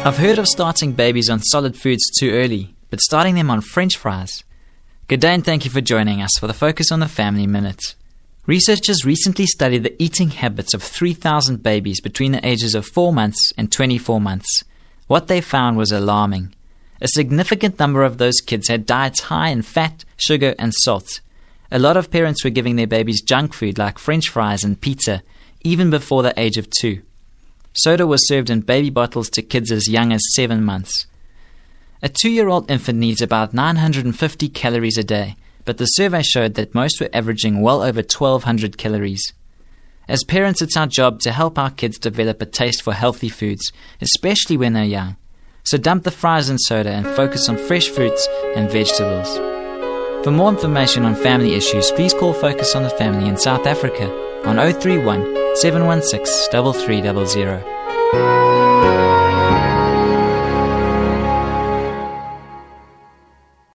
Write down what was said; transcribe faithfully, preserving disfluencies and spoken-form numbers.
I've heard of starting babies on solid foods too early, but starting them on French fries? Good day and thank you for joining us for the Focus on the Family Minute. Researchers recently studied the eating habits of three thousand babies between the ages of four months and twenty-four months. What they found was alarming. A significant number of those kids had diets high in fat, sugar and salt. A lot of parents were giving their babies junk food like French fries and pizza, even before the age of two. Soda was served in baby bottles to kids as young as seven months. A two-year-old infant needs about nine hundred fifty calories a day, but the survey showed that most were averaging well over twelve hundred calories. As parents, it's our job to help our kids develop a taste for healthy foods, especially when they're young. So dump the fries and soda and focus on fresh fruits and vegetables. For more information on family issues, please call Focus on the Family in South Africa on zero three one, seven one six, three three zero zero.